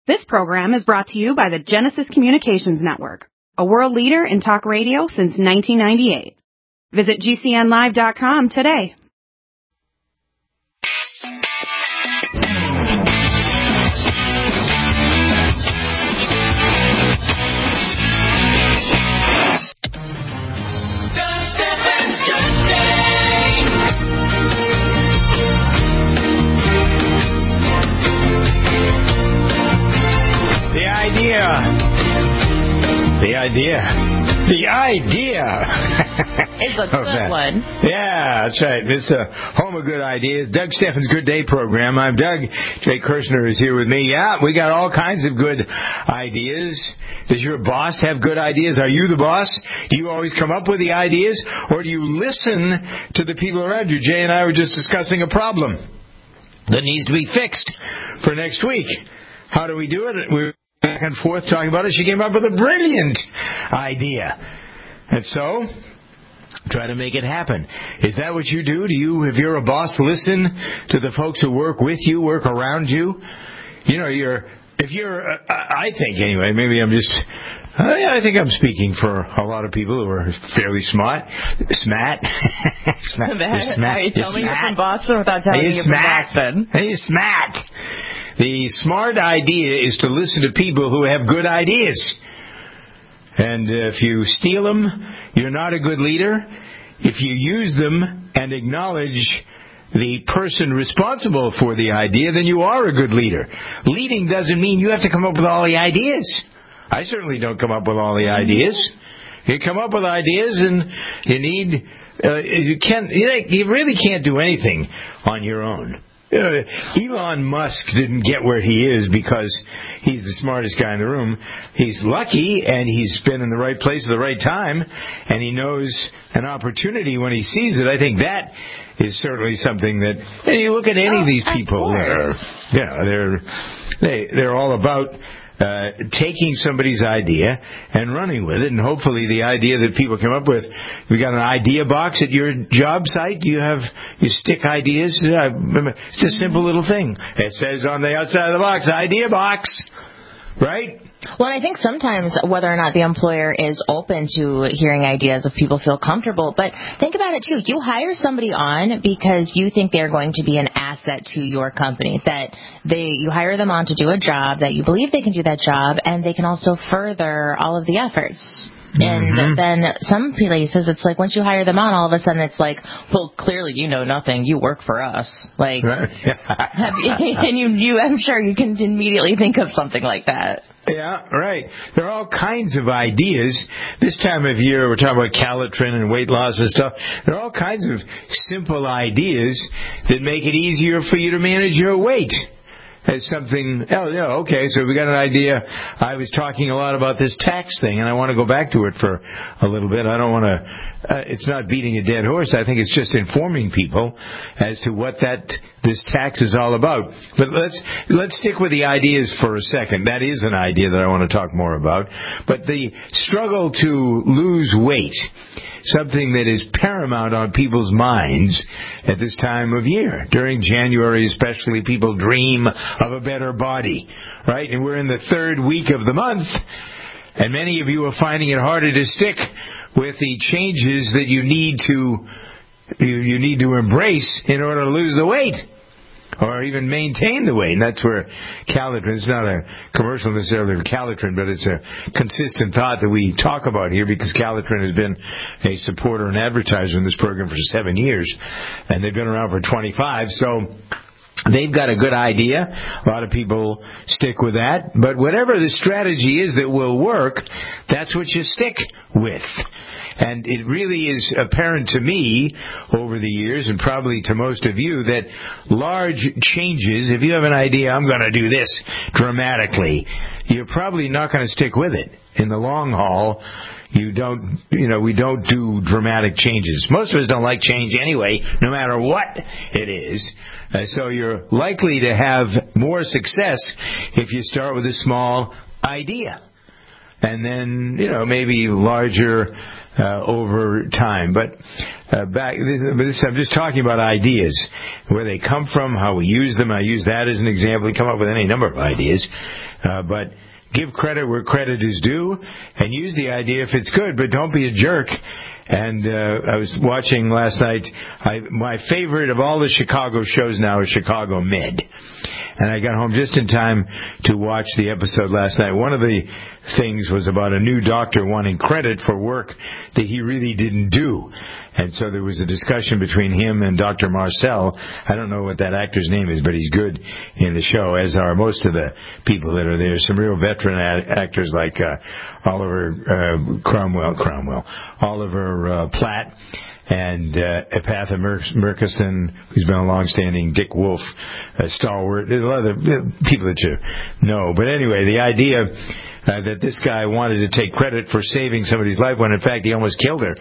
This program is brought to you by the Genesis Communications Network, a world leader in talk radio since 1998. Visit GCNlive.com today. The idea is a good one. Yeah, that's right. It's a home of good ideas. Doug Steffens' Good Day program. I'm Doug. Jay Kirshner is here with me. Yeah, we got all kinds of good ideas. Does your boss have good ideas? Are you the boss? Do you always come up with the ideas? Or do you listen to the people around you? Jay and I were just discussing a problem that needs to be fixed for next week. How do we do it? We're back and forth talking about it. She came up with a brilliant idea. And so, try to make it happen. Is that what you do? Do you, if you're a boss, listen to the folks who work with you, work around you? You know, I think anyway, maybe I think I'm speaking for a lot of people who are fairly smart. Smat. Are you telling me you're from Boston without telling me you're from Boston? Hey, smat. The smart idea is to listen to people who have good ideas. And if you steal them, you're not a good leader. If you use them and acknowledge the person responsible for the idea, then you are a good leader. Leading doesn't mean you have to come up with all the ideas. I certainly don't come up with all the ideas. You come up with ideas, and you really can't do anything on your own. Elon Musk didn't get where he is because he's the smartest guy in the room. He's lucky, and he's been in the right place at the right time, and he knows an opportunity when he sees it. I think that is certainly something that, and you look at any of these people, they're all about taking somebody's idea and running with it, and hopefully the idea that people come up with. We got an idea box at your job site. You stick ideas. It's a simple little thing. It says on the outside of the box, idea box, right? Well, I think sometimes whether or not the employer is open to hearing ideas if people feel comfortable. But think about it, too. You hire somebody on because you think they're going to be an asset to your company, that you hire them on to do a job, that you believe they can do that job, and they can also further all of the efforts. And then some places, it's like once you hire them on, all of a sudden it's like, well, clearly you know nothing. You work for us. Like, and I'm sure you can immediately think of something like that. Yeah, right. There are all kinds of ideas. This time of year, we're talking about Calitrin and weight loss and stuff. There are all kinds of simple ideas that make it easier for you to manage your weight. As something, okay, so we got an idea. I was talking a lot about this tax thing, and I want to go back to it for a little bit. I don't want to, it's not beating a dead horse. I think it's just informing people as to what this tax is all about. But let's stick with the ideas for a second. That is an idea that I want to talk more about. But the struggle to lose weight, something that is paramount on people's minds at this time of year. During January especially, people dream of a better body, right? And we're in the third week of the month, and many of you are finding it harder to stick with the changes that you need to embrace in order to lose the weight, or even maintain the weight. And that's where Calitrin, it's not a commercial necessarily for Calitrin, but it's a consistent thought that we talk about here, because Calitrin has been a supporter and advertiser in this program for 7 years, and they've been around for 25, so they've got a good idea. A lot of people stick with that. But whatever the strategy is that will work, that's what you stick with. And it really is apparent to me over the years, and probably to most of you, that large changes, if you have an idea, I'm going to do this dramatically, you're probably not going to stick with it. In the long haul, we don't do dramatic changes. Most of us don't like change anyway, no matter what it is. So you're likely to have more success if you start with a small idea. And then, maybe larger over time. But I'm just talking about ideas, where they come from, how we use them. I use that as an example. We come up with any number of ideas, but give credit where credit is due, and use the idea if it's good, but don't be a jerk. And I was watching last night, my favorite of all the Chicago shows now is Chicago Med. And I got home just in time to watch the episode last night. One of the things was about a new doctor wanting credit for work that he really didn't do. And so there was a discussion between him and Dr. Marcel. I don't know what that actor's name is, but he's good in the show, as are most of the people that are there. Some real veteran actors like Oliver Platt, and Epatha Murkison, who's been a long-standing Dick Wolf stalwart. There's a lot of people that you know. But anyway, the idea that this guy wanted to take credit for saving somebody's life when, in fact, he almost killed her.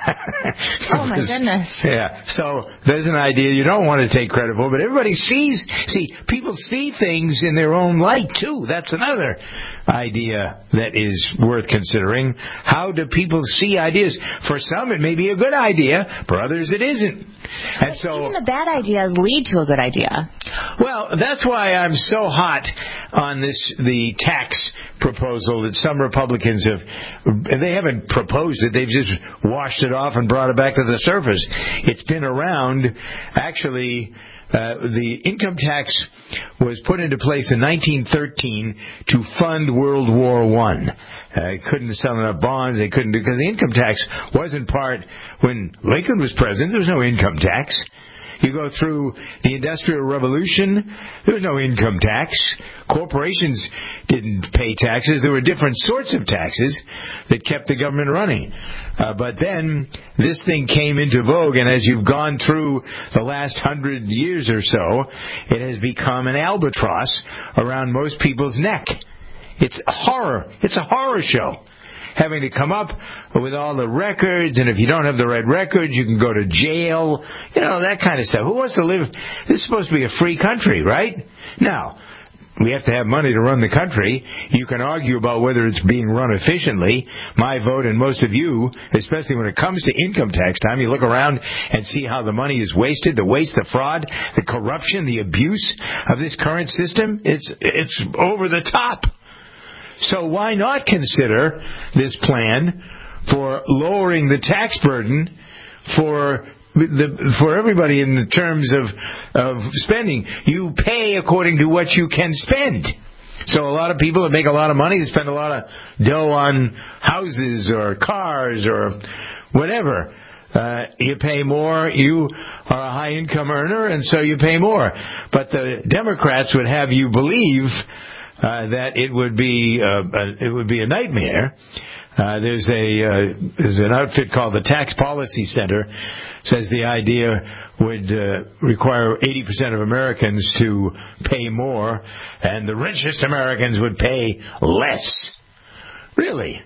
Oh, my goodness. Yeah. So there's an idea you don't want to take credit for, but everybody people see things in their own light, too. That's another idea that is worth considering. How do people see ideas? For some, it may be a good idea. For others, it isn't. And so, even the bad ideas lead to a good idea. Well, that's why I'm so hot on the tax proposal that some Republicans they haven't proposed it, they've just washed it off and brought it back to the surface. It's been around, actually. The income tax was put into place in 1913 to fund World War I. They couldn't sell enough bonds. They couldn't, because the income tax wasn't part when Lincoln was president. There was no income tax. You go through the Industrial Revolution, there was no income tax. Corporations didn't pay taxes. There were different sorts of taxes that kept the government running. But then this thing came into vogue, and as you've gone through the last 100 years or so, it has become an albatross around most people's neck. It's horror. It's a horror show. Having to come up with all the records, and if you don't have the right records, you can go to jail, that kind of stuff. Who wants to live? This is supposed to be a free country, right? Now, we have to have money to run the country. You can argue about whether it's being run efficiently. My vote, and most of you, especially when it comes to income tax time, you look around and see how the money is wasted, the waste, the fraud, the corruption, the abuse of this current system. It's over the top. So why not consider this plan for lowering the tax burden for everybody in the terms of spending? You pay according to what you can spend. So a lot of people that make a lot of money, they spend a lot of dough on houses or cars or whatever. You pay more, you are a high income earner, and so you pay more. But the Democrats would have you believe that it would be a nightmare. There's an outfit called the Tax Policy Center. Says the idea would require 80% of Americans to pay more, and the richest Americans would pay less. Really?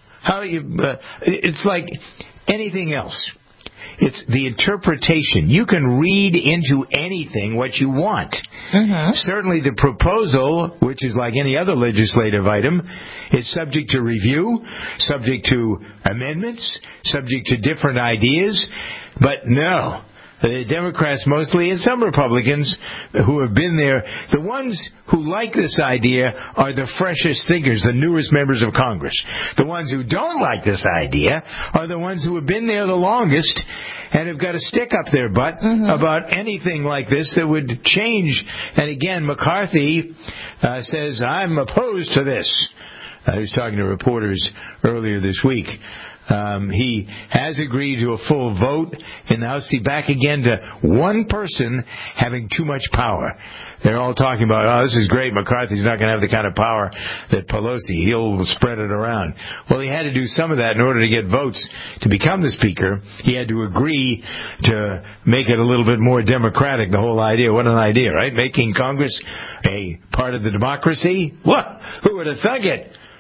It's like anything else. It's the interpretation. You can read into anything what you want. Mm-hmm. Certainly the proposal, which is like any other legislative item, is subject to review, subject to amendments, subject to different ideas. But no, the Democrats mostly, and some Republicans who have been there, the ones who like this idea are the freshest thinkers, the newest members of Congress. The ones who don't like this idea are the ones who have been there the longest and have got a stick up their butt about anything like this that would change. And again, McCarthy says, I'm opposed to this. I was talking to reporters earlier this week. He has agreed to a full vote in the House. See, back again to one person having too much power. They're all talking about, this is great, McCarthy's not going to have the kind of power that Pelosi. He'll spread it around. Well, he had to do some of that in order to get votes to become the Speaker. He had to agree to make it a little bit more democratic, the whole idea. What an idea, right? Making Congress a part of the democracy? What? Who would have thunk it?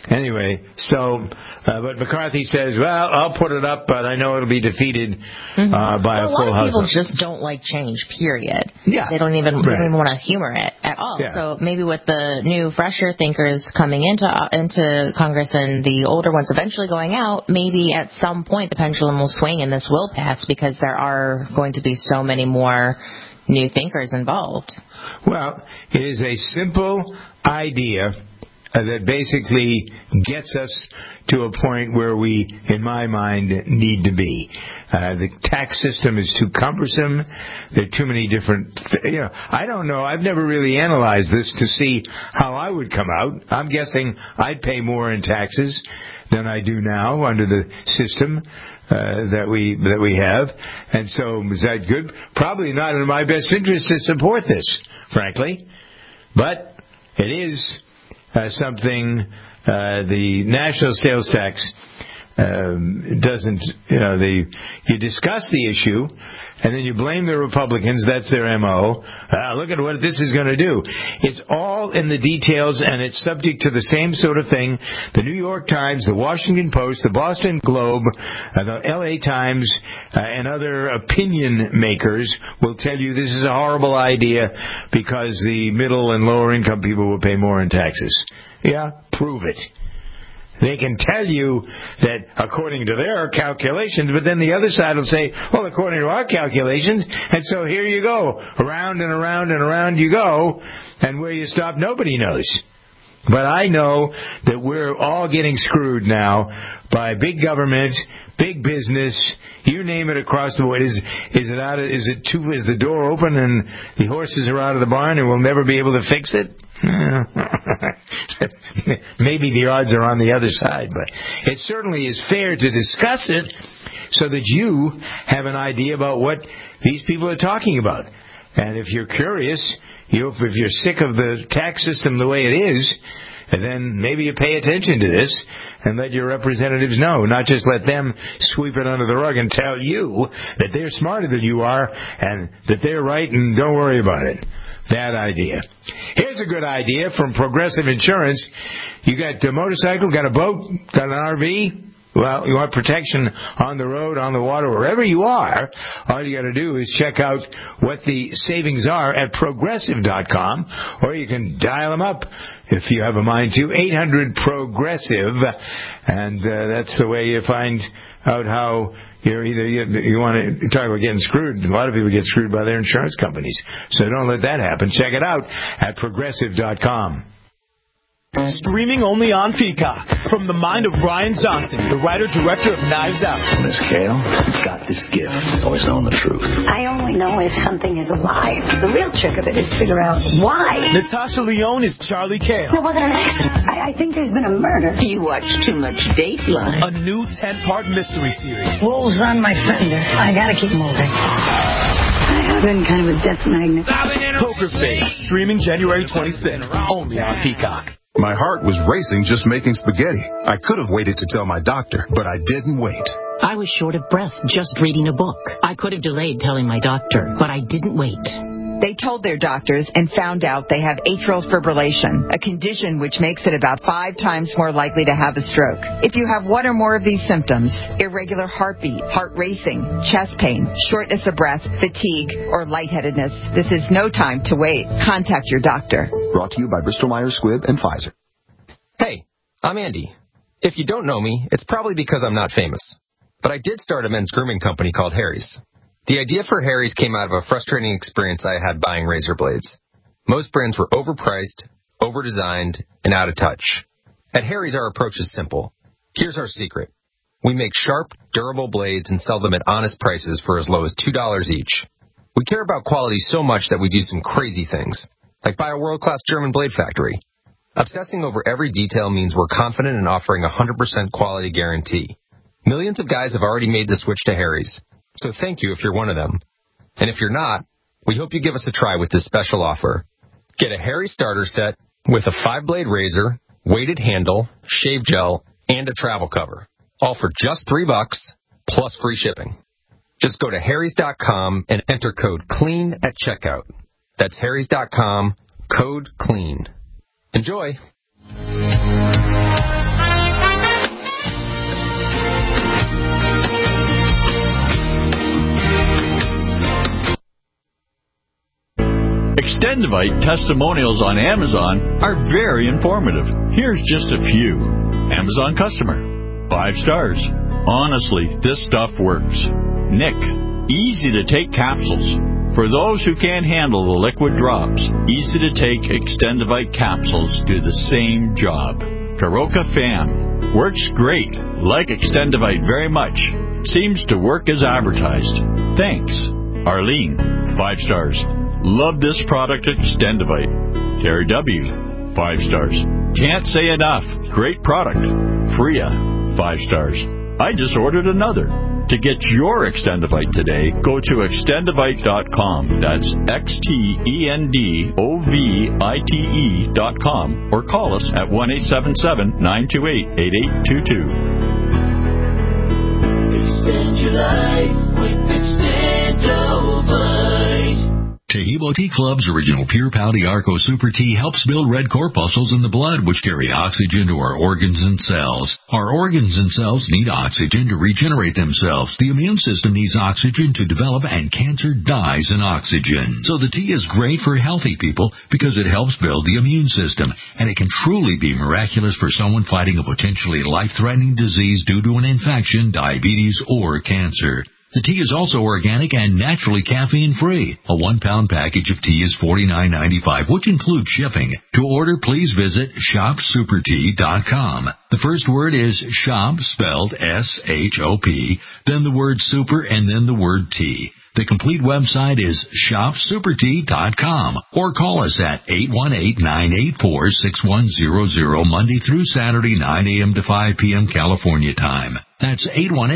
Anyway, so, but McCarthy says, well, I'll put it up, but I know it'll be defeated by a full House. A lot of people just don't like change, period. Yeah. They don't even want to humor it at all. Yeah. So maybe with the new, fresher thinkers coming into Congress and the older ones eventually going out, maybe at some point the pendulum will swing and this will pass because there are going to be so many more new thinkers involved. Well, it is a simple idea that basically gets us to a point where we, in my mind, need to be. The tax system is too cumbersome. There are too many different... I don't know. I've never really analyzed this to see how I would come out. I'm guessing I'd pay more in taxes than I do now under the system that we have. And so, is that good? Probably not in my best interest to support this, frankly. But it is something the national sales tax doesn't, you discuss the issue and then you blame the Republicans. That's their MO. Look at what this is going to do. It's all in the details, and it's subject to the same sort of thing. The New York Times, the Washington Post, the Boston Globe, the LA Times, and other opinion makers will tell you this is a horrible idea because the middle and lower income people will pay more in taxes. Yeah, prove it. They can tell you that according to their calculations, but then the other side will say, well, according to our calculations, and so here you go. Around and around and around you go, and where you stop, nobody knows. But I know that we're all getting screwed now by big government, big business, you name it across the board. Is the door open and the horses are out of the barn and we'll never be able to fix it? Maybe the odds are on the other side, but it certainly is fair to discuss it so that you have an idea about what these people are talking about. And if you're curious, if you're sick of the tax system the way it is, then maybe you pay attention to this and let your representatives know, not just let them sweep it under the rug and tell you that they're smarter than you are and that they're right and don't worry about it. Bad idea. Here's a good idea from Progressive Insurance. You got a motorcycle, got a boat, got an RV. Well, you want protection on the road, on the water, wherever you are. All you got to do is check out what the savings are at Progressive.com, or you can dial them up if you have a mind to, 800-PROGRESSIVE, and that's the way you find out how you want to talk about getting screwed. A lot of people get screwed by their insurance companies, so don't let that happen. Check it out at Progressive.com. Streaming only on Peacock. From the mind of Brian Johnson, the writer-director of Knives Out. Miss Kale, got this gift. Always knowing the truth. I only know if something is alive. The real trick of it is figure out why. Natasha Lyonne is Charlie Kale. It wasn't an accident. I think there's been a murder. You watch too much Dateline. A new 10-part mystery series. Wolves on my fender. I gotta keep moving. I've been kind of a death magnet. Poker Face, streaming January 26th, only on Peacock. My heart was racing just making spaghetti. I could have waited to tell my doctor, but I didn't wait. I was short of breath just reading a book. I could have delayed telling my doctor, but I didn't wait. They told their doctors and found out they have atrial fibrillation, a condition which makes it about 5 times more likely to have a stroke. If you have one or more of these symptoms, irregular heartbeat, heart racing, chest pain, shortness of breath, fatigue, or lightheadedness, this is no time to wait. Contact your doctor. Brought to you by Bristol-Myers Squibb and Pfizer. Hey, I'm Andy. If you don't know me, it's probably because I'm not famous. But I did start a men's grooming company called Harry's. The idea for Harry's came out of a frustrating experience I had buying razor blades. Most brands were overpriced, overdesigned, and out of touch. At Harry's, our approach is simple. Here's our secret. We make sharp, durable blades and sell them at honest prices for as low as $2 each. We care about quality so much that we do some crazy things, like buy a world-class German blade factory. Obsessing over every detail means we're confident in offering a 100% quality guarantee. Millions of guys have already made the switch to Harry's. So thank you if you're one of them. And if you're not, we hope you give us a try with this special offer. Get a Harry starter set with a 5-blade razor, weighted handle, shave gel, and a travel cover. All for just $3 plus free shipping. Just go to harrys.com and enter code CLEAN at checkout. That's harrys.com, code CLEAN. Enjoy. Extendivite testimonials on Amazon are very informative. Here's just a few. Amazon customer. 5 stars. Honestly, this stuff works. Nick. Easy to take capsules. For those who can't handle the liquid drops, easy to take Extendivite capsules do the same job. Karoka Fam. Works great. Like Extendivite very much. Seems to work as advertised. Thanks. Arlene. 5 stars. Love this product Extendivite. Terry W. 5 stars. Can't say enough. Great product. Freya. 5 stars. I just ordered another. To get your Extendivite today, go to Extendivite.com. That's XTENDOVITE.com or call us at 1-877-928-8822. Extend your life with Extendovite. Taheebo Tea Club's original Pure Pau Arco Super Tea helps build red corpuscles in the blood, which carry oxygen to our organs and cells. Our organs and cells need oxygen to regenerate themselves. The immune system needs oxygen to develop, and cancer dies in oxygen. So the tea is great for healthy people because it helps build the immune system, and it can truly be miraculous for someone fighting a potentially life-threatening disease due to an infection, diabetes, or cancer. The tea is also organic and naturally caffeine-free. A 1-pound package of tea is $49.95, which includes shipping. To order, please visit shopsupertea.com. The first word is shop, spelled S-H-O-P, then the word super, and then the word tea. The complete website is shopsupertea.com, or call us at 818-984-6100 Monday through Saturday, 9 a.m. to 5 p.m. California time. That's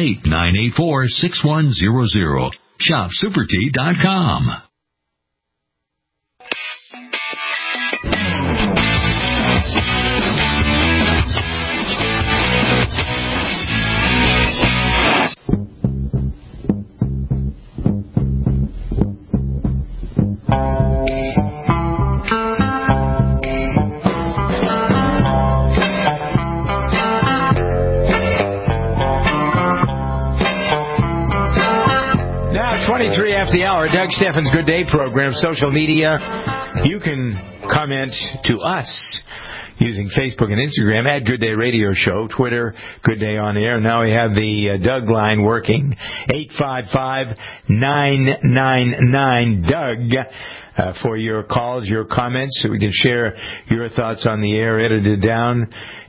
818-984-6100. shopsupertea.com. Now, 23 after the hour, Doug Steffens' Good Day program, social media. You can comment to us using Facebook and Instagram at Good Day Radio Show, Twitter, Good Day On Air. Now we have the Doug line working, 855-999-DOUG. For your calls, your comments, so we can share your thoughts on the air, edited down,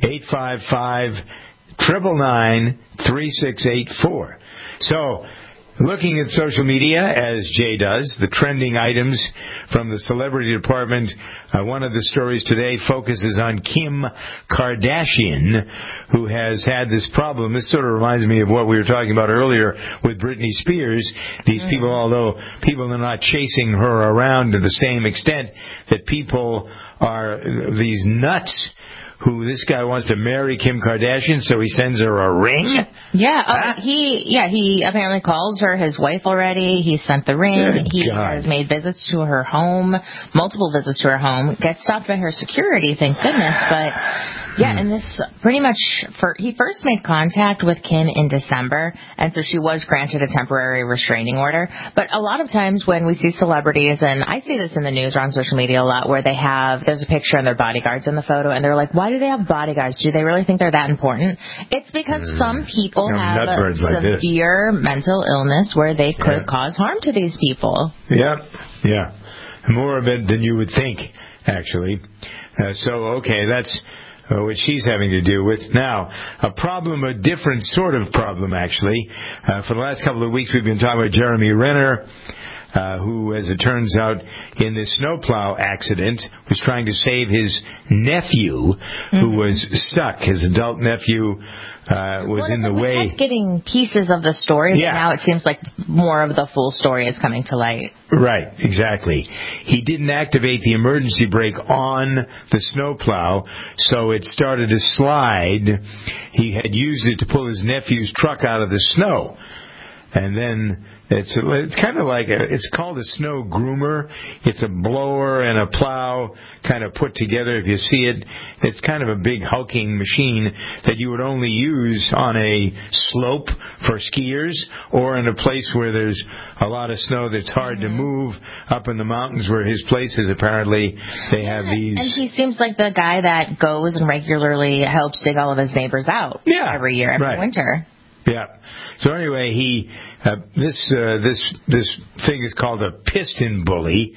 855-999-3684. So, looking at social media, as Jay does, the trending items from the celebrity department, one of the stories today focuses on Kim Kardashian, who has had this problem. This sort of reminds me of what we were talking about earlier with Britney Spears. These people, although people are not chasing her around to the same extent that people are, these nuts who this guy wants to marry Kim Kardashian, so he sends her a ring? Yeah, huh? He apparently calls her his wife already. He sent the ring. He has made visits to her home, multiple visits to her home. Gets stopped by her security, thank goodness, but yeah, and this pretty much, he first made contact with Kim in December, and so she was granted a temporary restraining order. But a lot of times when we see celebrities, and I see this in the news or on social media a lot, where there's a picture and their bodyguards in the photo, and they're like, why do they have bodyguards? Do they really think they're that important? It's because some people have a severe mental illness where they could cause harm to these people. Yeah. More of it than you would think, actually. That's what she's having to deal with. Now, a different sort of problem, actually. For the last couple of weeks, we've been talking about Jeremy Renner, who, as it turns out, in this snowplow accident, was trying to save his nephew, who was stuck. His adult nephew was in the way. We kept getting pieces of the story, but now it seems like more of the full story is coming to light. Right, exactly. He didn't activate the emergency brake on the snowplow, so it started to slide. He had used it to pull his nephew's truck out of the snow. And then it's kind of like it's called a snow groomer. It's a blower and a plow kind of put together. If you see it, it's kind of a big hulking machine that you would only use on a slope for skiers or in a place where there's a lot of snow that's hard to move up in the mountains where his place is. Apparently they have these. And he seems like the guy that goes and regularly helps dig all of his neighbors out every year, every winter. Yeah. So anyway, this thing is called a piston bully,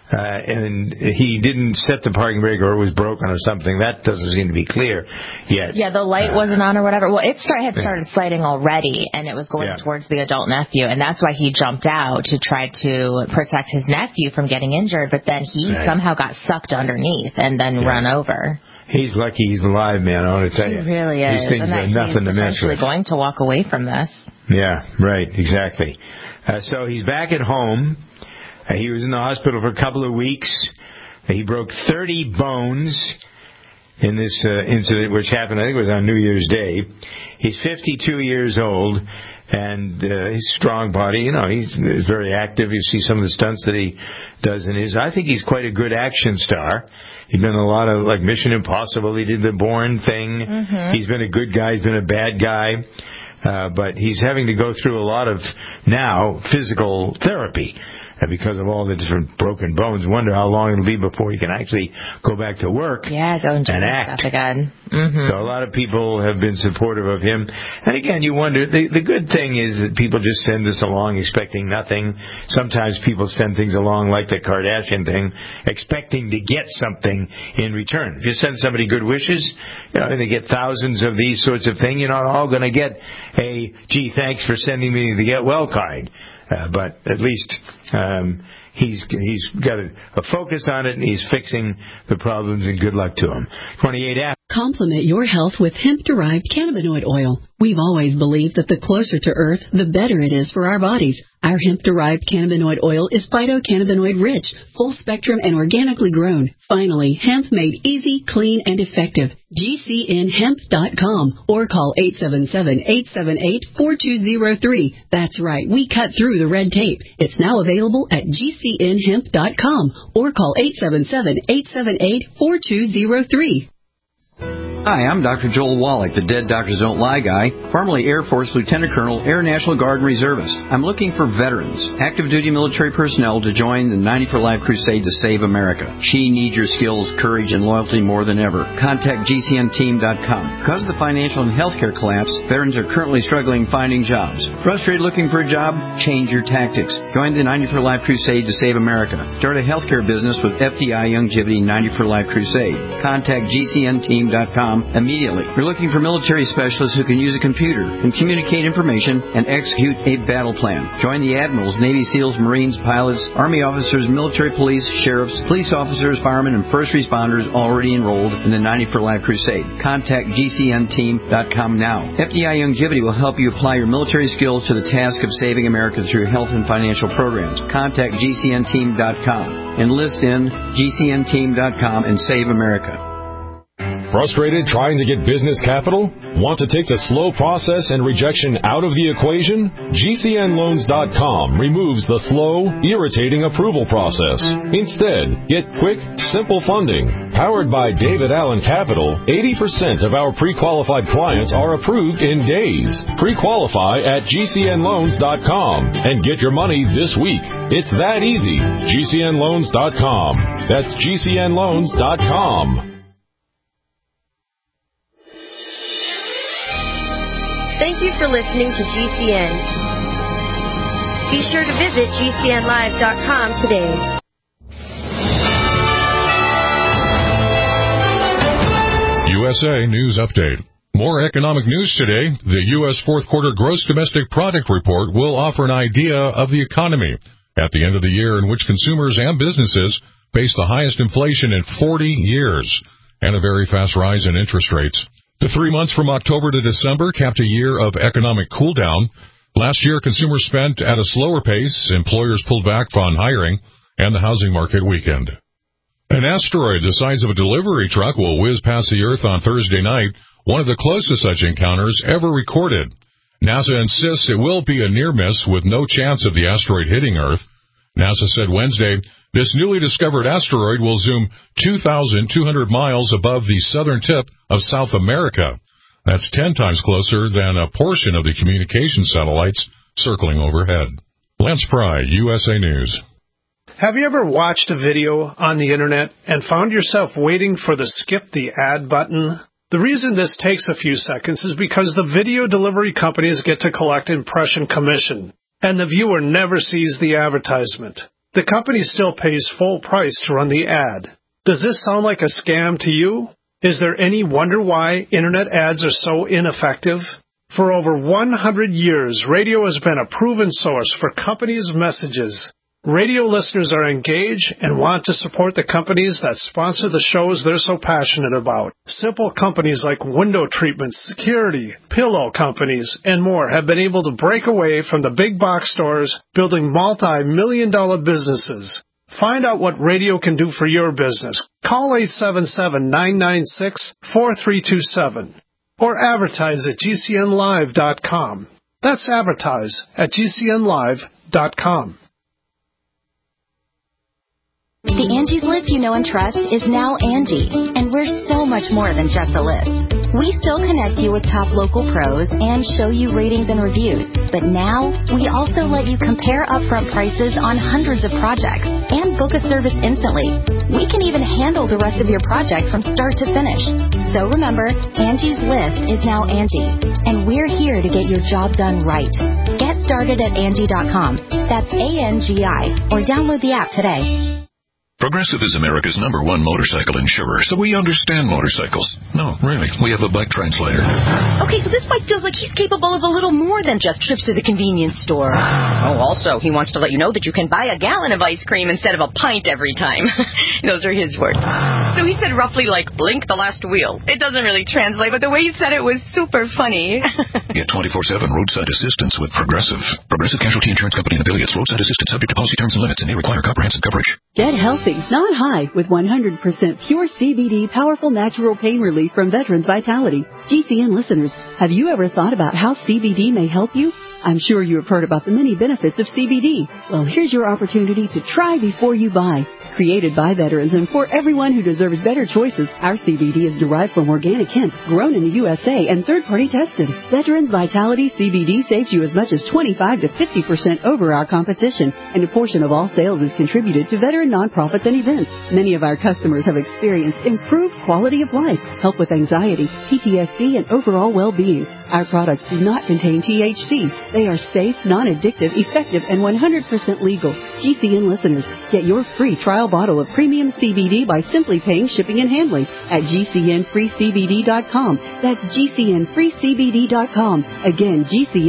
and he didn't set the parking brake, or it was broken or something. That doesn't seem to be clear yet. Yeah, the light wasn't on or whatever. Well, it had started sliding already, and it was going towards the adult nephew, and that's why he jumped out to try to protect his nephew from getting injured. But then he somehow got sucked underneath and then run over. He's lucky he's alive, man, I want to tell you. He really is. These things are nothing to mess with. He's going to walk away from this. Yeah, right, exactly. So he's back at home. He was in the hospital for a couple of weeks. He broke 30 bones in this incident, which happened, I think it was on New Year's Day. He's 52 years old, and he's a strong body. You know, he's very active. You see some of the stunts that he does in his. I think he's quite a good action star. He's been in a lot of, like, Mission Impossible. He did the Bourne thing. He's been a good guy. He's been a bad guy. But he's having to go through a lot of, now, physical therapy because of all the different broken bones. Wonder how long it'll be before he can actually go back to work go and act. Stuff again. So a lot of people have been supportive of him. And again, you wonder, the good thing is that people just send this along expecting nothing. Sometimes people send things along like the Kardashian thing, expecting to get something in return. If you send somebody good wishes, you know, and they get thousands of these sorts of things, you're not all going to get a, gee, thanks for sending me the get well card. But at least he's got a focus on it, and he's fixing the problems, and good luck to him. 28 after. Complement your health with hemp-derived cannabinoid oil. We've always believed that the closer to Earth, the better it is for our bodies. Our hemp-derived cannabinoid oil is phytocannabinoid-rich, full-spectrum, and organically grown. Finally, hemp made easy, clean, and effective. GCNhemp.com or call 877-878-4203. That's right, we cut through the red tape. It's now available at GCNhemp.com or call 877-878-4203. Hi, I'm Dr. Joel Wallach, the Dead Doctors Don't Lie guy, formerly Air Force Lieutenant Colonel, Air National Guard and Reservist. I'm looking for veterans, active duty military personnel to join the 90 for Life crusade to save America. She needs your skills, courage, and loyalty more than ever. Contact GCNteam.com. Because of the financial and healthcare collapse, veterans are currently struggling finding jobs. Frustrated looking for a job? Change your tactics. Join the 90 for Life crusade to save America. Start a healthcare business with FDI Longevity 90 for Life crusade. Contact GCNteam.com immediately. We're looking for military specialists who can use a computer and communicate information and execute a battle plan. Join the admirals, Navy SEALs, Marines, pilots, Army officers, military police, sheriffs, police officers, firemen, and first responders already enrolled in the 90 for Life crusade. Contact GCNteam.com now. FDI Longevity will help you apply your military skills to the task of saving America through health and financial programs. Contact GCNteam.com. Enlist in GCNteam.com and save America. Frustrated trying to get business capital? Want to take the slow process and rejection out of the equation? GCNloans.com removes the slow, irritating approval process. Instead, get quick, simple funding. Powered by David Allen Capital, 80% of our pre-qualified clients are approved in days. Pre-qualify at GCNloans.com and get your money this week. It's that easy. GCNloans.com. That's GCNloans.com. Thank you for listening to GCN. Be sure to visit GCNlive.com today. USA News Update. More economic news today. The U.S. fourth quarter gross domestic product report will offer an idea of the economy at the end of the year, in which consumers and businesses face the highest inflation in 40 years and a very fast rise in interest rates. The 3 months from October to December capped a year of economic cooldown. Last year, consumers spent at a slower pace, employers pulled back on hiring, and the housing market weakened. An asteroid the size of a delivery truck will whiz past the Earth on Thursday night, one of the closest such encounters ever recorded. NASA insists it will be a near miss with no chance of the asteroid hitting Earth. NASA said Wednesday this newly discovered asteroid will zoom 2,200 miles above the southern tip of South America. That's 10 times closer than a portion of the communication satellites circling overhead. Lance Pry, USA News. Have you ever watched a video on the internet and found yourself waiting for the skip the ad button? The reason this takes a few seconds is because the video delivery companies get to collect impression commission, and the viewer never sees the advertisement. The company still pays full price to run the ad. Does this sound like a scam to you? Is there any wonder why internet ads are so ineffective? For over 100 years, radio has been a proven source for companies' messages. Radio listeners are engaged and want to support the companies that sponsor the shows they're so passionate about. Simple companies like window treatments, security, pillow companies, and more have been able to break away from the big box stores, building multi-million-dollar businesses. Find out what radio can do for your business. Call 877-996-4327 or advertise at GCNlive.com. That's advertise at GCNlive.com. The Angie's List you know and trust is now Angie, and we're so much more than just a list. We still connect you with top local pros and show you ratings and reviews, but now we also let you compare upfront prices on hundreds of projects and book a service instantly. We can even handle the rest of your project from start to finish. So remember, Angie's List is now Angie, and we're here to get your job done right. Get started at Angie.com. That's ANGI, or download the app today. Progressive is America's #1 motorcycle insurer, so we understand motorcycles. No, really, we have a bike translator. Okay, so this bike feels like he's capable of a little more than just trips to the convenience store. Oh, also, he wants to let you know that you can buy a gallon of ice cream instead of a pint every time. Those are his words. So he said roughly like, blink the last wheel. It doesn't really translate, but the way he said it was super funny. Get 24/7 roadside assistance with Progressive. Progressive Casualty Insurance Company and affiliates. Roadside assistance subject to policy terms and limits and may require comprehensive coverage. Get healthy, not high, with 100% pure CBD powerful natural pain relief from Veterans Vitality. GCN listeners, have you ever thought about how CBD may help you? I'm sure you have heard about the many benefits of CBD. Well, here's your opportunity to try before you buy. Created by veterans and for everyone who deserves better choices, our CBD is derived from organic hemp, grown in the USA and third-party tested. Veterans Vitality CBD saves you as much as 25 to 50% over our competition, and a portion of all sales is contributed to veteran nonprofits and events. Many of our customers have experienced improved quality of life, help with anxiety, PTSD, and overall well-being. Our products do not contain THC. They are safe, non-addictive, effective, and 100% legal. GCN listeners, get your free trial bottle of premium CBD by simply paying shipping and handling at GCNFreeCBD.com. That's GCNFreeCBD.com. Again,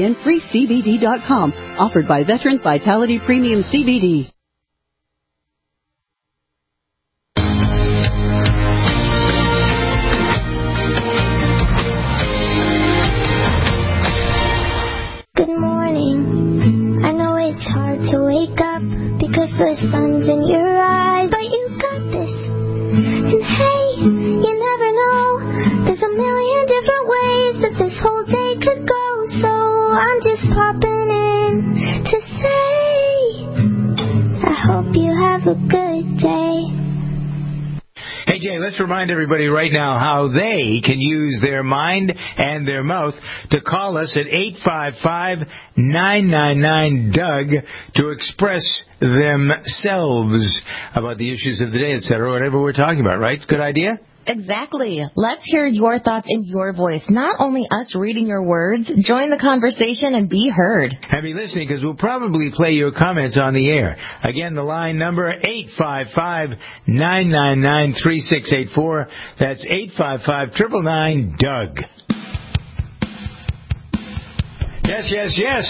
GCNFreeCBD.com. Offered by Veterans Vitality Premium CBD. Good morning. I know it's hard to wake up because the sun's in your eyes, but you got this. And hey, you never know, there's a million different ways that this whole day could go. So I'm just popping in to say, I hope you have a good day. Hey, Jay, let's remind everybody right now how they can use their mind and their mouth to call us at 855-999-DOUG to express themselves about the issues of the day, etc., whatever we're talking about, right? Good idea? Exactly. Let's hear your thoughts in your voice. Not only us reading your words, join the conversation and be heard. And be listening, because we'll probably play your comments on the air. Again, the line number, 855-999-3684. That's 855-999-DOUG. Yes.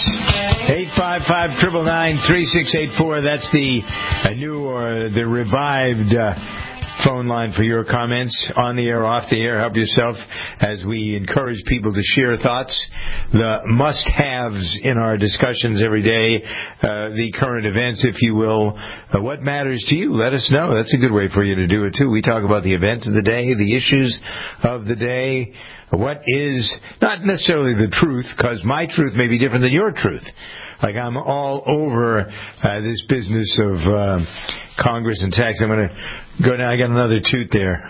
855-999-3684. That's the new or the revived phone line for your comments on the air, off the air. Help yourself as we encourage people to share thoughts, the must-haves in our discussions every day, the current events, if you will. What matters to you? Let us know. That's a good way for you to do it, too. We talk about the events of the day, the issues of the day, what is not necessarily the truth, because my truth may be different than your truth. Like, I'm all over this business of Congress and tax. I'm going to go now. I got another toot there.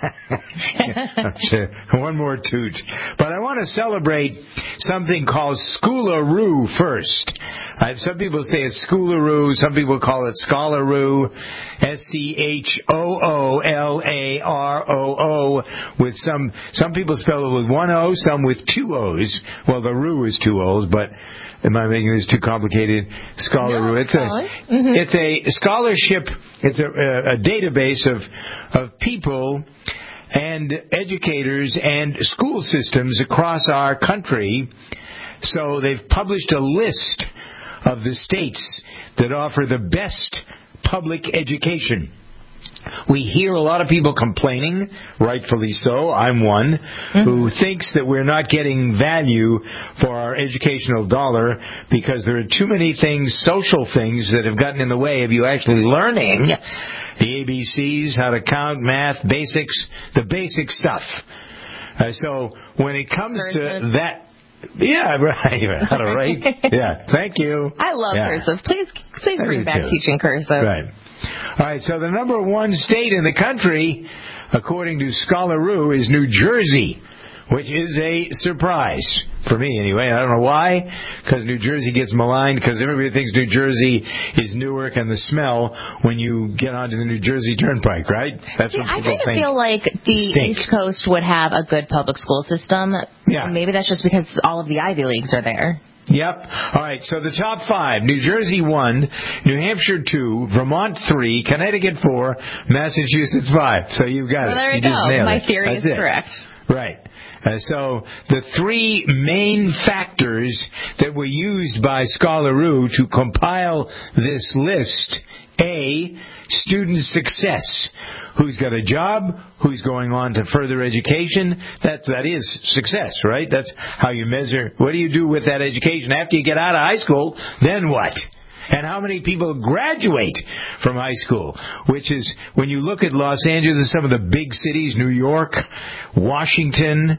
One more toot. But I want to celebrate something called Schoolaroo first. Some people say it's Schoolaroo. Some people call it Scholaroo. SCHOOLAROO. With some people spell it with one O, some with two O's. Well, the roo is two O's, but am I making this too complicated? Scholaroo. No, it's a scholarship. It's a database of people and educators and school systems across our country. So they've published a list of the states that offer the best public education. We hear a lot of people complaining, rightfully so, I'm one, who thinks that we're not getting value for our educational dollar because there are too many things, social things, that have gotten in the way of you actually learning the ABCs, how to count, math, basics, the basic stuff. So when it comes to that, yeah, right. How to write. Yeah, thank you. I love cursive. Please bring back teaching cursive. Right. All right, so the number one state in the country, according to Scholaroo, is New Jersey, which is a surprise for me anyway. I don't know why, because New Jersey gets maligned because everybody thinks New Jersey is Newark and the smell when you get onto the New Jersey Turnpike, right? That's what people think. I kind of feel like the East Coast would have a good public school system. Yeah. Maybe that's just because all of the Ivy Leagues are there. Yep. All right, so the top 5. New Jersey 1, New Hampshire 2, Vermont 3, Connecticut 4, Massachusetts 5. So you've got it. Well, there we go. My theory is correct. Right. So the 3 main factors that were used by Scholaroo to compile this list: A, student success. Who's got a job? Who's going on to further education? That is success, right? That's how you measure. What do you do with that education after you get out of high school? Then what? And how many people graduate from high school? Which is, when you look at Los Angeles, some of the big cities, New York, Washington,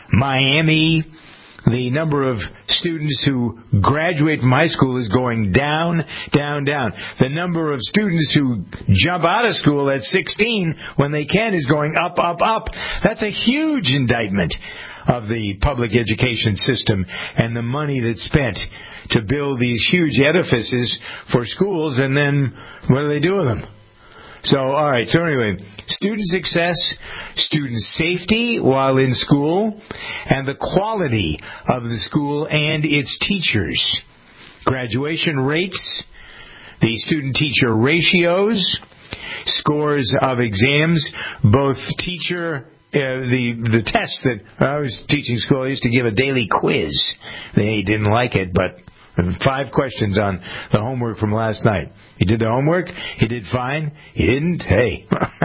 Miami, the number of students who graduate from high school is going down, down, down. The number of students who jump out of school at 16 when they can is going up, up, up. That's a huge indictment of the public education system and the money that's spent to build these huge edifices for schools, and then what do they do with them? So, all right. So anyway, student success, student safety while in school, and the quality of the school and its teachers. Graduation rates, the student-teacher ratios, scores of exams, both teacher. The tests that I was teaching school, I used to give a daily quiz. They didn't like it, but 5 questions on the homework from last night. He did the homework. He did fine. He didn't. Hey,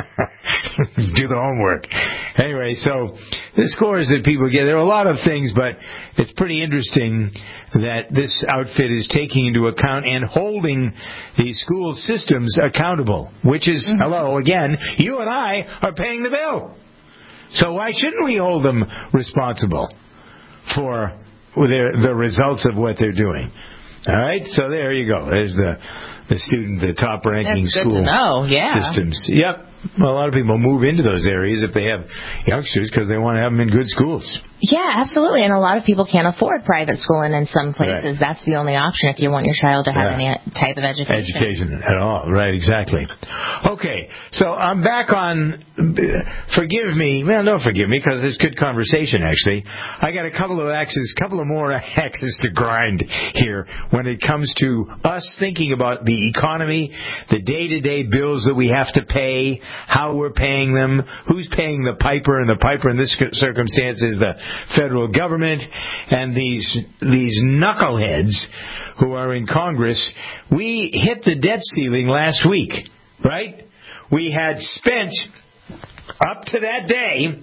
do the homework. Anyway, so the scores that people get, there are a lot of things, but it's pretty interesting that this outfit is taking into account and holding the school systems accountable, which is, hello, again, you and I are paying the bill. So why shouldn't we hold them responsible for the results of what they're doing? All right, so there you go. There's the student, the top-ranking school systems. Yep. Well, a lot of people move into those areas if they have youngsters because they want to have them in good schools. Yeah, absolutely. And a lot of people can't afford private school, and in some places that's the only option if you want your child to have any type of education. Education at all. Right, exactly. Okay, so I'm back on, forgive me. Well, don't forgive me because it's good conversation, actually. I got a couple of more axes to grind here when it comes to us thinking about the economy, the day-to-day bills that we have to pay, how we're paying them, who's paying the piper, and the piper in this circumstance is the federal government, and these knuckleheads who are in Congress. We hit the debt ceiling last week, right? We had spent Up to that day,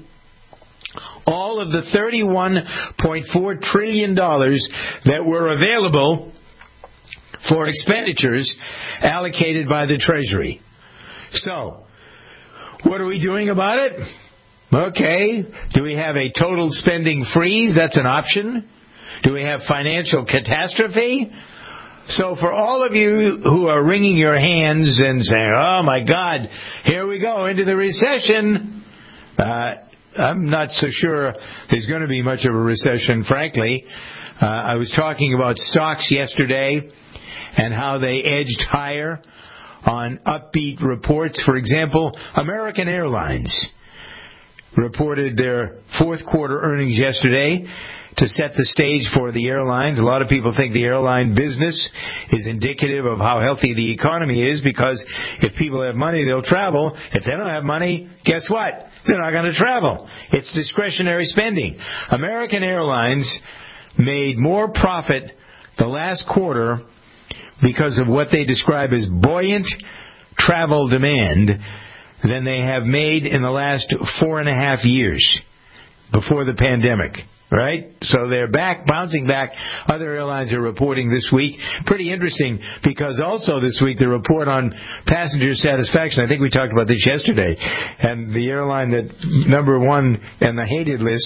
all of the $31.4 trillion that were available for expenditures allocated by the Treasury. So, what are we doing about it? Okay, do we have a total spending freeze? That's an option. Do we have financial catastrophe? So for all of you who are wringing your hands and saying, oh my God, here we go into the recession, I'm not so sure there's going to be much of a recession, frankly. I was talking about stocks yesterday and how they edged higher on upbeat reports. For example, American Airlines reported their fourth quarter earnings yesterday to set the stage for the airlines. A lot of people think the airline business is indicative of how healthy the economy is, because if people have money, they'll travel. If they don't have money, guess what? They're not going to travel. It's discretionary spending. American Airlines made more profit the last quarter because of what they describe as buoyant travel demand than they have made in the last 4.5 years before the pandemic. Right? So they're back, bouncing back. Other airlines are reporting this week. Pretty interesting, because also this week the report on passenger satisfaction, I think we talked about this yesterday, and the airline that number one on the hated list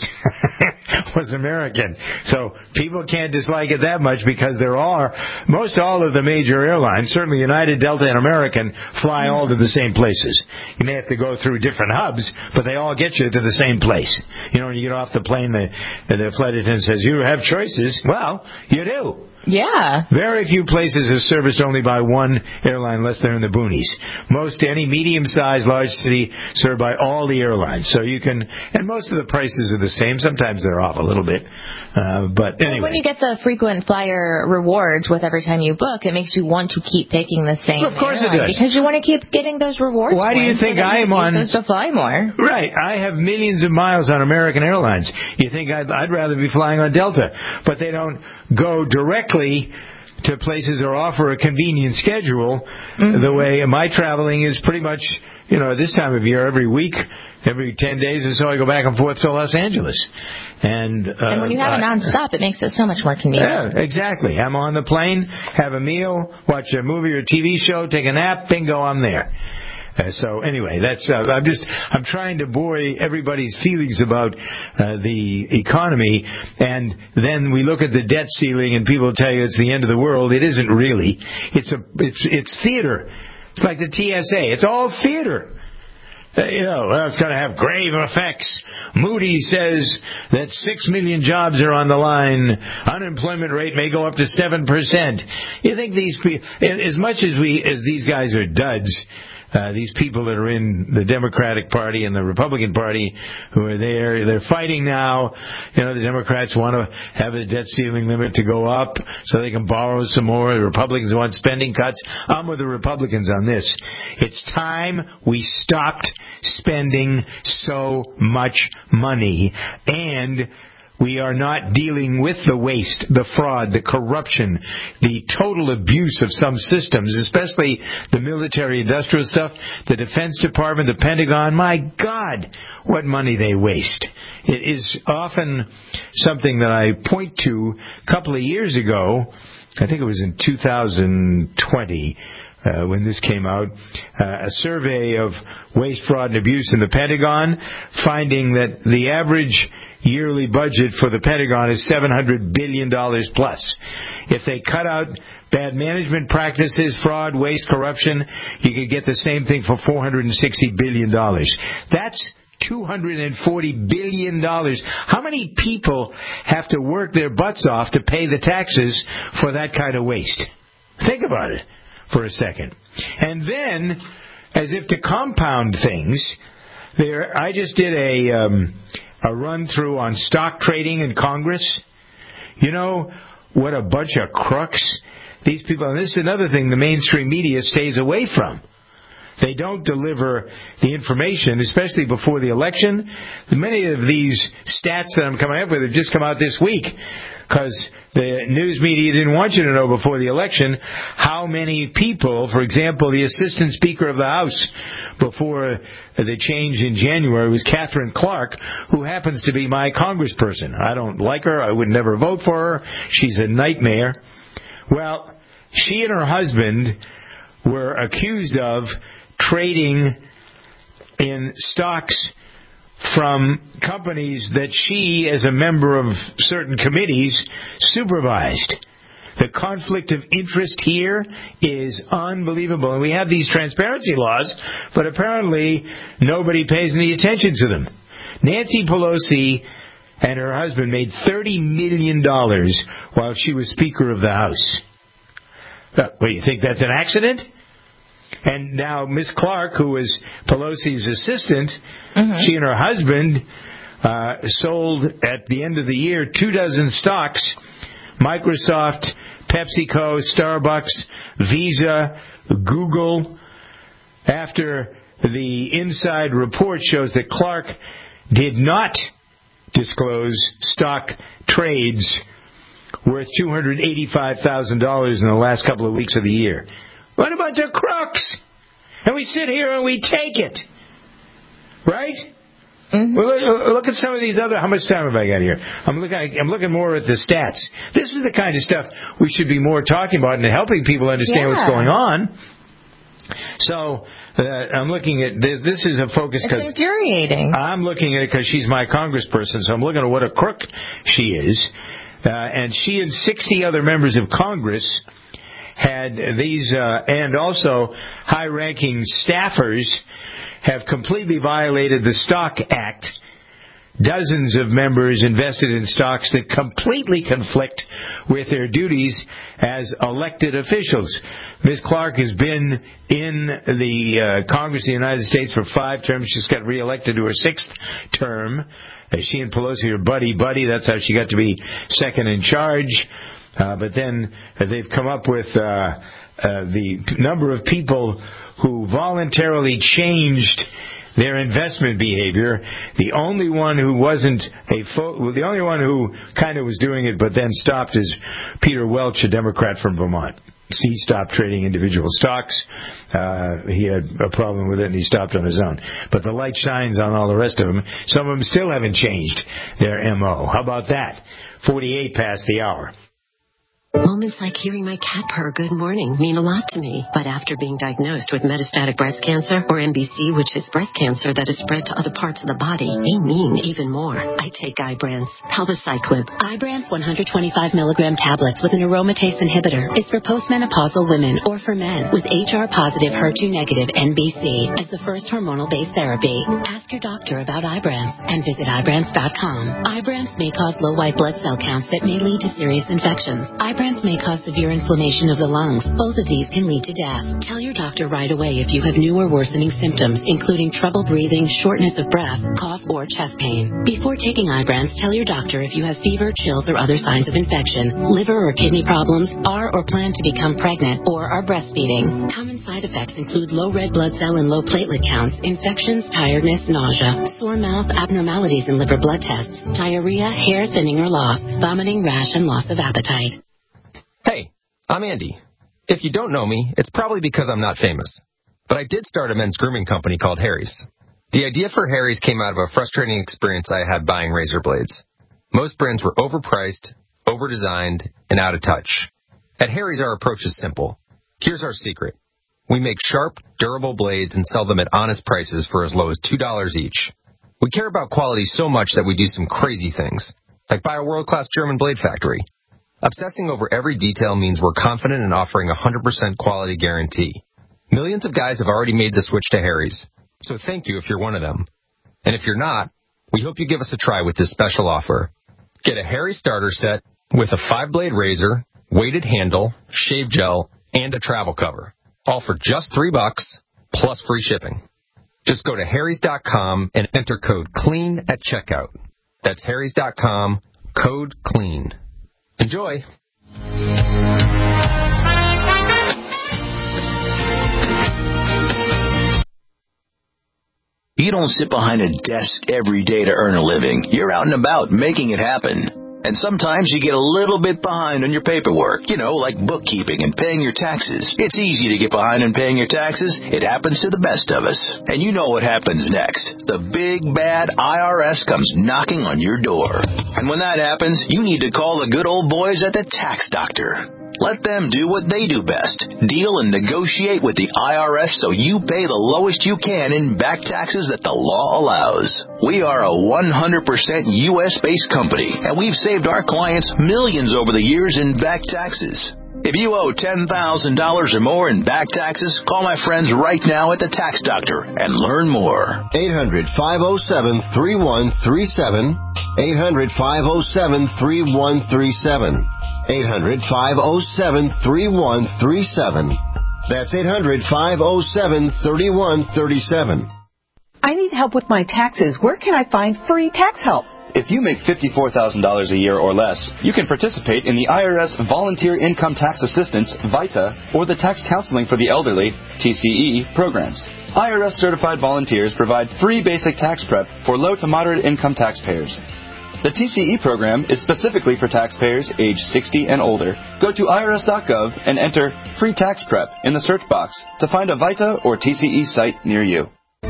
was American. So people can't dislike it that much, because there are, most all of the major airlines, certainly United, Delta, and American, fly all to the same places. You may have to go through different hubs, but they all get you to the same place. You know, when you get off the plane, the flight attendant says, you have choices. Well, you do. Yeah. Very few places are serviced only by one airline unless they're in the boonies. Most any medium-sized, large city served by all the airlines. So you can, and most of the prices are the same. Sometimes they're off a little bit. But anyway. When you get the frequent flyer rewards with every time you book, it makes you want to keep picking the same Of course airline, it does. because you want to keep getting those rewards. Why do you think I am on... to fly more. Right. I have millions of miles on American Airlines. You think I'd rather be flying on Delta. But they don't go directly to places or offer a convenient schedule. The way my traveling is pretty much, you know, this time of year, every week, every 10 days or so, I go back and forth to Los Angeles. And when you have it nonstop, it makes it so much more convenient. Yeah, exactly. I'm on the plane, have a meal, watch a movie or TV show, take a nap, bingo, I'm there. So anyway, that's I'm trying to buoy everybody's feelings about the economy, and then we look at the debt ceiling and people tell you it's the end of the world. It isn't really. It's theater. It's like the TSA. It's all theater. It's going to have grave effects. Moody's says that 6 million jobs are on the line. Unemployment rate may go up to 7%. You think these people, as much as these guys are duds, these people that are in the Democratic Party and the Republican Party who are there, they're fighting now. You know, the Democrats want to have the debt ceiling limit to go up so they can borrow some more. The Republicans want spending cuts. I'm with the Republicans on this. It's time we stopped spending so much money, and we are not dealing with the waste, the fraud, the corruption, the total abuse of some systems, especially the military-industrial stuff, the Defense Department, the Pentagon. My God, what money they waste. It is often something that I point to a couple of years ago. I think it was in 2020. When this came out, a survey of waste, fraud, and abuse in the Pentagon, finding that the average yearly budget for the Pentagon is $700 billion plus. If they cut out bad management practices, fraud, waste, corruption, you could get the same thing for $460 billion. That's $240 billion. How many people have to work their butts off to pay the taxes for that kind of waste? Think about it for a second. And then, as if to compound things, I just did a run-through on stock trading in Congress. You know what a bunch of crooks these people, and this is another thing the mainstream media stays away from. They don't deliver the information, especially before the election. Many of these stats that I'm coming up with have just come out this week, because the news media didn't want you to know before the election how many people, for example, the Assistant Speaker of the House before the change in January was Catherine Clark, who happens to be my congressperson. I don't like her. I would never vote for her. She's a nightmare. Well, she and her husband were accused of trading in stocks from companies that she, as a member of certain committees, supervised. The conflict of interest here is unbelievable. And we have these transparency laws, but apparently nobody pays any attention to them. Nancy Pelosi and her husband made $30 million while she was Speaker of the House. What, do you think that's an accident? And now Ms. Clark, who was Pelosi's assistant, she and her husband sold at the end of the year 24 stocks, Microsoft, PepsiCo, Starbucks, Visa, Google, after the inside report shows that Clark did not disclose stock trades worth $285,000 in the last couple of weeks of the year. What a bunch of crooks! And we sit here and we take it. Right? Well, look at some of these other... How much time have I got here? I'm looking more at the stats. This is the kind of stuff we should be more talking about and helping people understand what's going on. So I'm looking at this. This is a focus because... It's infuriating. I'm looking at it because she's my congressperson, so I'm looking at what a crook she is. And she and 60 other members of Congress had these, and also high-ranking staffers have completely violated the Stock Act. Dozens of members invested in stocks that completely conflict with their duties as elected officials. Ms. Clark has been in the Congress of the United States for 5 terms. She's got reelected to her 6th term. She and Pelosi are buddy-buddy. That's how she got to be second in charge. But then they've come up with the number of people who voluntarily changed their investment behavior. The only one who the only one who kind of was doing it but then stopped is Peter Welch, a Democrat from Vermont. He stopped trading individual stocks. He had a problem with it and he stopped on his own. But the light shines on all the rest of them. Some of them still haven't changed their MO. How about that? 48 past the hour. Moments like hearing my cat purr good morning mean a lot to me. But after being diagnosed with metastatic breast cancer, or MBC, which is breast cancer that is spread to other parts of the body, they mean even more. I take Ibrance, palbociclib. Ibrance 125 milligram tablets with an aromatase inhibitor is for postmenopausal women or for men with HR-positive, HER2-negative MBC as the first hormonal-based therapy. Ask your doctor about Ibrance and visit Ibrance.com. Ibrance may cause low white blood cell counts that may lead to serious infections. Ibrance may cause severe inflammation of the lungs. Both of these can lead to death. Tell your doctor right away if you have new or worsening symptoms, including trouble breathing, shortness of breath, cough, or chest pain. Before taking Ibrance, tell your doctor if you have fever, chills, or other signs of infection, liver or kidney problems, are or plan to become pregnant, or are breastfeeding. Common side effects include low red blood cell and low platelet counts, infections, tiredness, nausea, sore mouth, abnormalities in liver blood tests, diarrhea, hair thinning or loss, vomiting, rash, and loss of appetite. Hey, I'm Andy. If you don't know me, it's probably because I'm not famous. But I did start a men's grooming company called Harry's. The idea for Harry's came out of a frustrating experience I had buying razor blades. Most brands were overpriced, overdesigned, and out of touch. At Harry's, our approach is simple. Here's our secret. We make sharp, durable blades and sell them at honest prices for as low as $2 each. We care about quality so much that we do some crazy things, like buy a world-class German blade factory. Obsessing over every detail means we're confident in offering a 100% quality guarantee. Millions of guys have already made the switch to Harry's, so thank you if you're one of them. And if you're not, we hope you give us a try with this special offer. Get a Harry starter set with a 5-blade razor, weighted handle, shave gel, and a travel cover. All for just $3 plus free shipping. Just go to harrys.com and enter code CLEAN at checkout. That's harrys.com, code CLEAN. Enjoy. You don't sit behind a desk every day to earn a living. You're out and about making it happen. And sometimes you get a little bit behind on your paperwork, like bookkeeping and paying your taxes. It's easy to get behind on paying your taxes. It happens to the best of us. And you know what happens next. The big, bad IRS comes knocking on your door. And when that happens, you need to call the good old boys at the Tax Doctor. Let them do what they do best. Deal and negotiate with the IRS so you pay the lowest you can in back taxes that the law allows. We are a 100% U.S.-based company, and we've saved our clients millions over the years in back taxes. If you owe $10,000 or more in back taxes, call my friends right now at the Tax Doctor and learn more. 800-507-3137. 800-507-3137. 800-507-3137. That's 800-507-3137. I need help with my taxes. Where can I find free tax help? If you make $54,000 a year or less, you can participate in the IRS Volunteer Income Tax Assistance, VITA, or the Tax Counseling for the Elderly, TCE, programs. IRS-certified volunteers provide free basic tax prep for low to moderate income taxpayers. The TCE program is specifically for taxpayers age 60 and older. Go to irs.gov and enter Free Tax Prep in the search box to find a VITA or TCE site near you.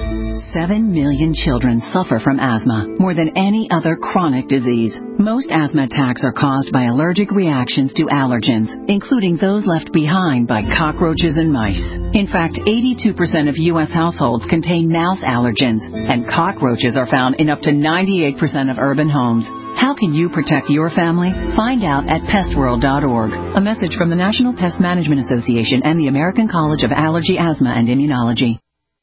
7 million children suffer from asthma, more than any other chronic disease. Most asthma attacks are caused by allergic reactions to allergens, including those left behind by cockroaches and mice. In fact, 82% of U.S. households contain mouse allergens, and cockroaches are found in up to 98% of urban homes. How can you protect your family? Find out at pestworld.org. A message from the National Pest Management Association and the American College of Allergy, Asthma, and Immunology.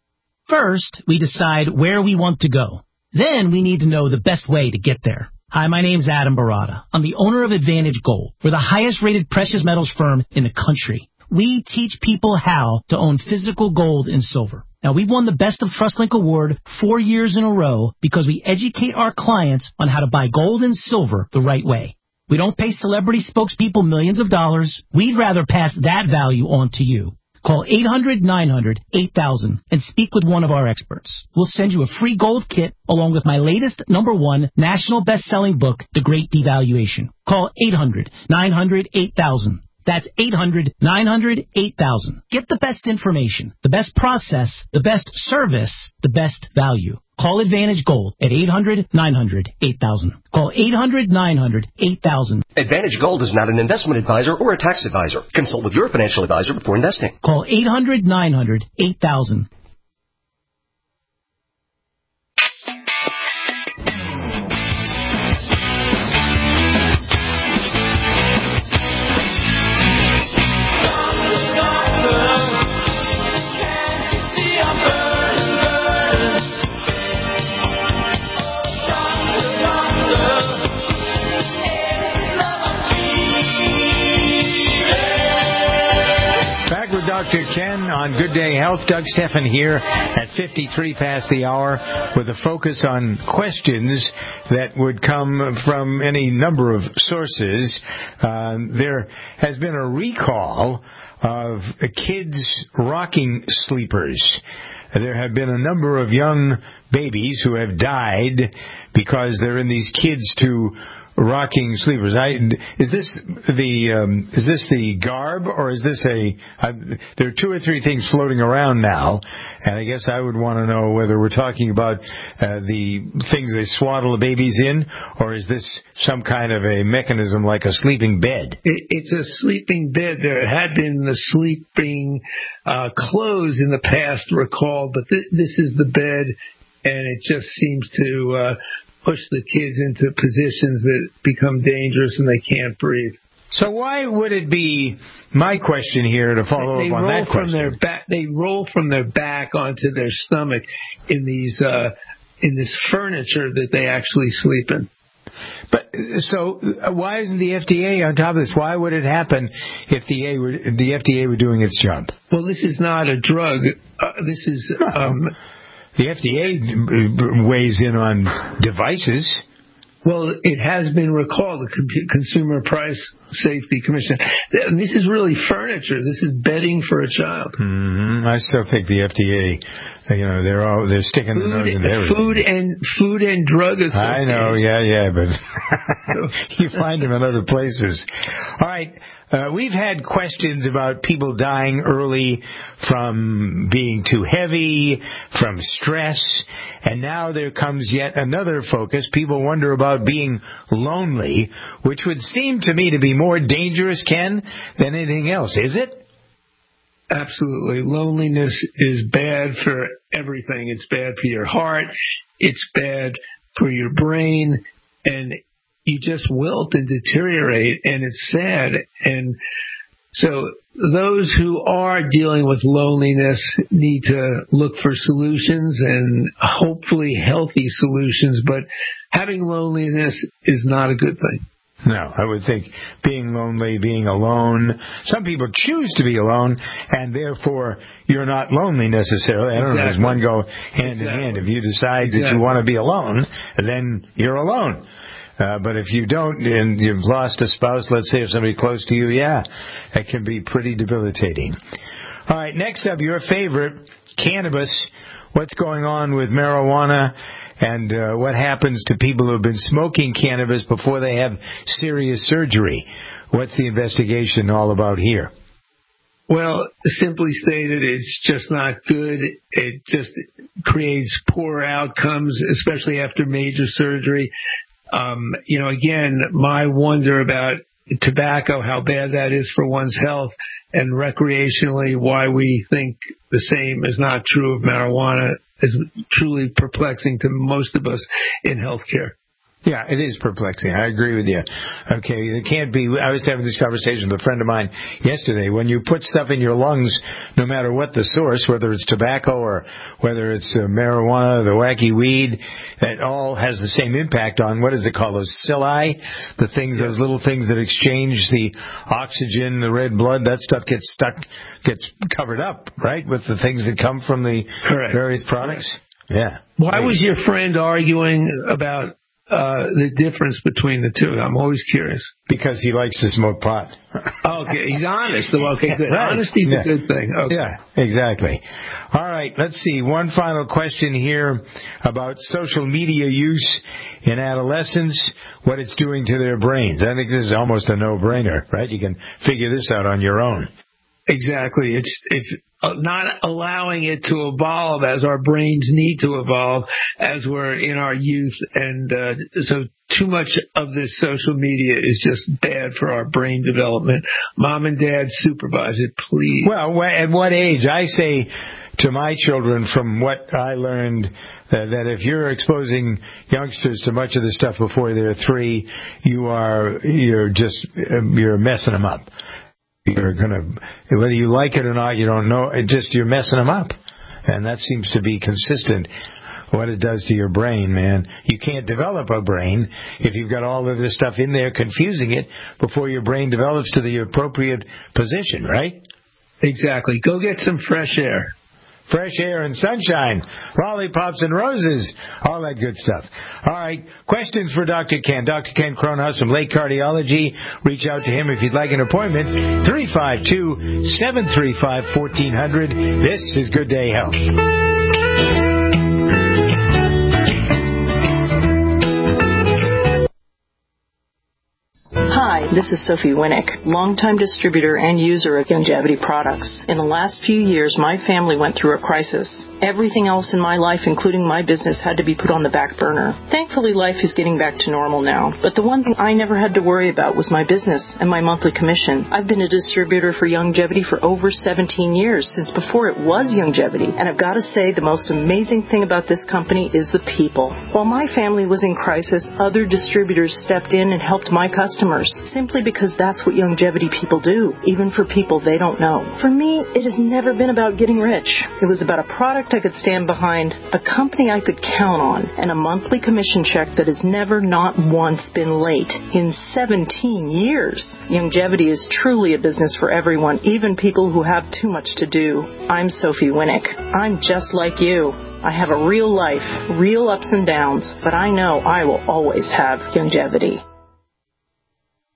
First, we decide where we want to go. Then we need to know the best way to get there. Hi, my name's Adam Barada. I'm the owner of Advantage Gold. We're the highest-rated precious metals firm in the country. We teach people how to own physical gold and silver. Now, we've won the Best of TrustLink Award 4 years in a row because we educate our clients on how to buy gold and silver the right way. We don't pay celebrity spokespeople millions of dollars. We'd rather pass that value on to you. Call 800-900-8000 and speak with one of our experts. We'll send you a free gold kit along with my latest #1 national best-selling book, The Great Devaluation. Call 800-900-8000. That's 800-900-8000. Get the best information, the best process, the best service, the best value. Call Advantage Gold at 800-900-8000. Call 800-900-8000. Advantage Gold is not an investment advisor or a tax advisor. Consult with your financial advisor before investing. Call 800-900-8000. Dr. Ken on Good Day Health. Doug Steffen here at 53 past the hour with a focus on questions that would come from any number of sources. There has been a recall of kids rocking sleepers. There have been a number of young babies who have died because they're in these kids to rocking sleepers. Is this the garb, or is this there are 2 or 3 things floating around now, and I guess I would want to know whether we're talking about the things they swaddle the babies in, or is this some kind of a mechanism like a sleeping bed? It's a sleeping bed. There had been the sleeping clothes in the past recalled, but this is the bed, and it just seems to push the kids into positions that become dangerous and they can't breathe. So why would it be, my question here to follow up on that question? They roll from their back onto their stomach in these in this furniture that they actually sleep in. But so why isn't the FDA on top of this? Why would it happen if the FDA were doing its job? Well, this is not a drug. This is the FDA weighs in on devices. Well, it has been recalled, the Consumer Price Safety Commission. And this is really furniture. This is bedding for a child. Mm-hmm. I still think the FDA, they're sticking their nose in everything. Food and Drug Association. I know, yeah, but you find them in other places. All right. We've had questions about people dying early from being too heavy, from stress, and now there comes yet another focus. People wonder about being lonely, which would seem to me to be more dangerous, Ken, than anything else. Is it? Absolutely. Loneliness is bad for everything. It's bad for your heart. It's bad for your brain. And you just wilt and deteriorate, and it's sad. And so those who are dealing with loneliness need to look for solutions, and hopefully healthy solutions. But having loneliness is not a good thing. No, I would think being lonely, being alone. Some people choose to be alone, and therefore you're not lonely necessarily. I don't know. Does one go hand in hand? If you decide that you want to be alone, then you're alone. But if you don't, and you've lost a spouse, let's say, if somebody close to you, it can be pretty debilitating. All right, next up, your favorite, cannabis. What's going on with marijuana, and what happens to people who have been smoking cannabis before they have serious surgery? What's the investigation all about here? Well, simply stated, it's just not good. It just creates poor outcomes, especially after major surgery. Again, my wonder about tobacco, how bad that is for one's health, and recreationally why we think the same is not true of marijuana is truly perplexing to most of us in healthcare. Yeah, it is perplexing. I agree with you. Okay, it can't be. I was having this conversation with a friend of mine yesterday. When you put stuff in your lungs, no matter what the source, whether it's tobacco or whether it's marijuana, the wacky weed, it all has the same impact on, what is it called, those cilia? The things, those little things that exchange the oxygen, the red blood, that stuff gets covered up, right, with the things that come from the various products? Yeah. Why was your friend arguing about the difference between the two? I'm always curious. Because he likes to smoke pot. Okay, he's honest. Okay, good. Right. Honesty's a good thing. Okay. Yeah, exactly. All right, let's see. One final question here about social media use in adolescents, what it's doing to their brains. I think this is almost a no-brainer, right? You can figure this out on your own. Exactly. It's not allowing it to evolve as our brains need to evolve as we're in our youth. And so too much of this social media is just bad for our brain development. Mom and Dad, supervise it, please. Well, at what age? I say to my children, from what I learned, that if you're exposing youngsters to much of the stuff before they're 3, you're messing them up. You're whether you like it or not, you don't know. You're messing them up, and that seems to be consistent. What it does to your brain, man. You can't develop a brain if you've got all of this stuff in there confusing it before your brain develops to the appropriate position, right? Exactly. Go get some fresh air. Fresh air and sunshine, lollipops and roses, all that good stuff. All right, questions for Dr. Ken. Dr. Ken Kronhaus from Lake Cardiology. Reach out to him if you'd like an appointment. 352-735-1400. This is Good Day Health. Hi, this is Sophie Winnick, longtime distributor and user of Youngevity products. In the last few years, my family went through a crisis. Everything else in my life, including my business, had to be put on the back burner. Thankfully, life is getting back to normal now. But the one thing I never had to worry about was my business and my monthly commission. I've been a distributor for Youngevity for over 17 years, since before it was Youngevity. And I've got to say, the most amazing thing about this company is the people. While my family was in crisis, other distributors stepped in and helped my customers, simply because that's what Youngevity people do, even for people they don't know. For me, it has never been about getting rich. It was about a product I could stand behind, a company I could count on, and a monthly commission check that has never, not once, been late in 17 years. Youngevity is truly a business for everyone, even people who have too much to do. I'm Sophie Winnick. I'm just like you. I have a real life, real ups and downs, but I know I will always have longevity.